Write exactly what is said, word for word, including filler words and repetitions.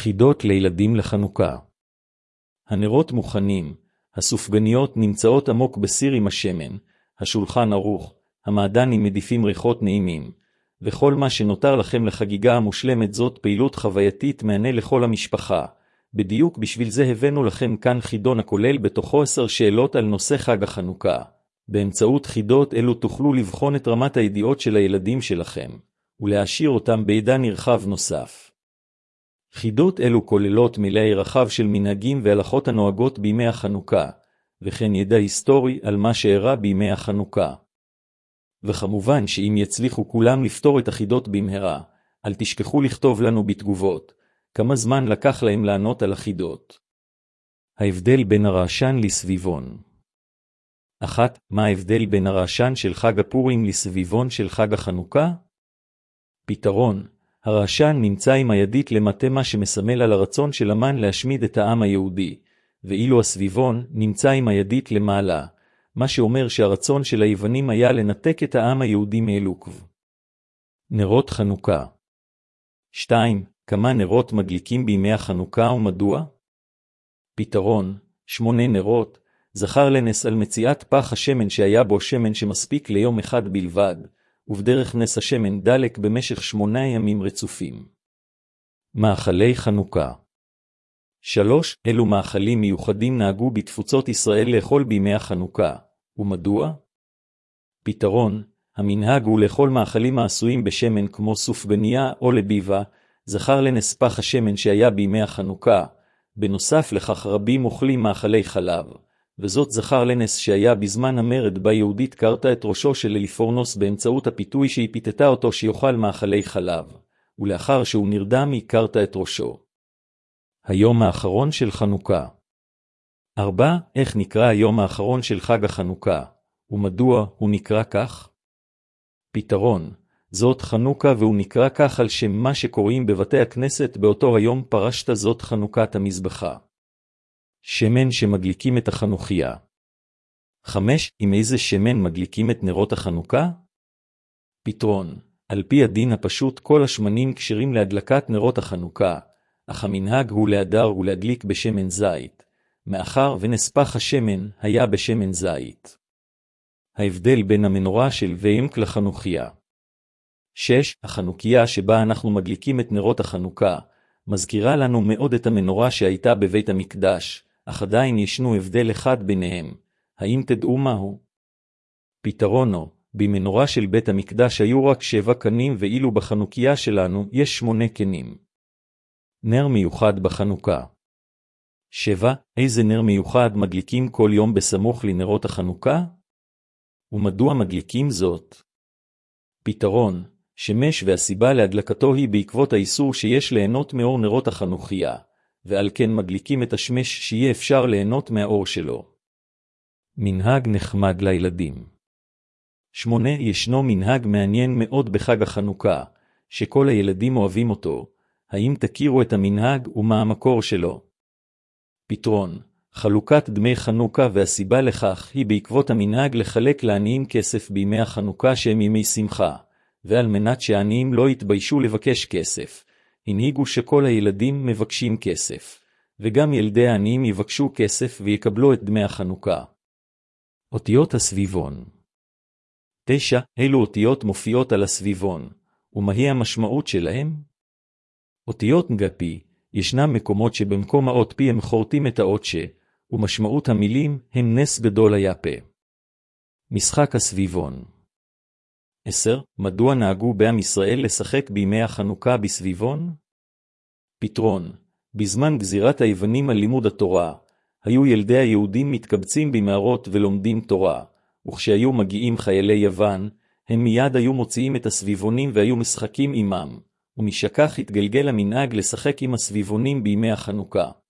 חידות לילדים לחנוכה. הנרות מוכנים, הסופגניות נמצאות עמוק בסיר עם השמן, השולחן ערוך, המעדן עם מדיפים ריחות נעימים, וכל מה שנותר לכם לחגיגה המושלמת זאת פעילות חווייתית מענה לכל המשפחה. בדיוק בשביל זה הבאנו לכם כאן חידון הכולל בתוכו עשר שאלות על נושא חג החנוכה. באמצעות חידות אלו תוכלו לבחון את רמת הידיעות של הילדים שלכם, ולהשאיר אותם בידע נרחב נוסף. חידות אלו כוללות מלאי רחב של מנהגים והלכות הנוהגות בימי החנוכה, וכן ידע היסטורי על מה שאירע בימי החנוכה. וכמובן שאם יצליחו כולם לפתור את החידות במהרה, אל תשכחו לכתוב לנו בתגובות, כמה זמן לקח להם לענות על החידות. ההבדל בין הרעשן לסביבון. אחת, מה ההבדל בין הרעשן של חג הפורים לסביבון של חג החנוכה? פתרון, הרעשן נמצא עם הידית למטה מה שמסמל על הרצון של המן להשמיד את העם היהודי, ואילו הסביבון נמצא עם הידית למעלה, מה שאומר שהרצון של היוונים היה לנתק את העם היהודי מאלוקו. נרות חנוכה. שתיים. כמה נרות מדליקים בימי החנוכה ומדוע? פתרון, שמונה נרות, זכר לנס על מציאת פח השמן שהיה בו שמן שמספיק ליום אחד בלבד, ובדרך נס השמן דלק במשך שמונה ימים רצופים. מאכלי חנוכה. שלוש. אלו מאכלים מיוחדים נהגו בתפוצות ישראל לאכול בימי החנוכה, ומדוע? פתרון, המנהג הוא לאכול מאכלים העשויים בשמן כמו סופגניה או לביבה, זכר לנס פח השמן שהיה בימי החנוכה, בנוסף לכך רבים אוכלים מאכלי חלב, וזאת זכר לנס שהיה בזמן המרד בה יהודית קרתה את ראשו של אליפורנוס באמצעות הפיתוי שהיא פיתתה אותו שיאכל מאכלי חלב, ולאחר שהוא נרדם היא קרתה את ראשו. היום האחרון של חנוכה. ארבע. איך נקרא היום האחרון של חג החנוכה, ומדוע הוא נקרא כך? פתרון, זאת חנוכה והוא נקרא כך על שם מה שקוראים בבתי הכנסת באותו היום פרשת זאת חנוכת המזבחה. שמן שמדליקים את החנוכיה. חמש. עם איזה שמן מדליקים את נרות החנוכה? פתרון, על פי הדין הפשוט כל השמנים כשרים להדלקת נרות החנוכה, אך המנהג הוא להדר ולהדליק בשמן זית, מאחר ונספח השמן היה בשמן זית. ההבדל בין המנורה של ועמק לחנוכיה. שש. החנוכיה שבה אנחנו מדליקים את נרות החנוכה, מזכירה לנו מאוד את המנורה שהייתה בבית המקדש, אך עדיין ישנו הבדל אחד ביניהם. האם תדעו מהו? פתרונו, במנורה של בית המקדש היו רק שבע קנים ואילו בחנוכיה שלנו יש שמונה קנים. נר מיוחד בחנוכה. שבע. איזה נר מיוחד מדליקים כל יום בסמוך לנרות החנוכה? ומדוע מדליקים זאת? פתרון, שמש והסיבה להדלקתו היא בעקבות האיסור שיש ליהנות מאור נרות החנוכיה, ועל כן מדליקים את השמש שיהיה אפשר ליהנות מהאור שלו. מנהג נחמד לילדים. שמונה. ישנו מנהג מעניין מאוד בחג החנוכה, שכל הילדים אוהבים אותו. האם תכירו את המנהג ומה המקור שלו? פתרון, חלוקת דמי חנוכה והסיבה לכך היא בעקבות המנהג לחלק לעניים כסף בימי החנוכה שהם ימי שמחה, ועל מנת שהעניים לא יתביישו לבקש כסף, הנהיגו שכל הילדים מבקשים כסף, וגם ילדי העניים יבקשו כסף ויקבלו את דמי החנוכה. אותיות הסביבון. תשע. אילו אותיות מופיעות על הסביבון, ומהי המשמעות שלהם? אותיות גפי, ישנם מקומות שבמקום האות פי הם חורטים את האות ש, ומשמעות המילים הם נס גדול היה פה. משחק הסביבון. עשר. מדוע נהגו בעם ישראל לשחק בימי החנוכה בסביבון? פתרון, בזמן גזירת היוונים על לימוד התורה, היו ילדי היהודים מתקבצים במערות ולומדים תורה, וכשהיו מגיעים חיילי יוון, הם מיד היו מוציאים את הסביבונים והיו משחקים עמם, ומשכך התגלגל המנהג לשחק עם הסביבונים בימי החנוכה.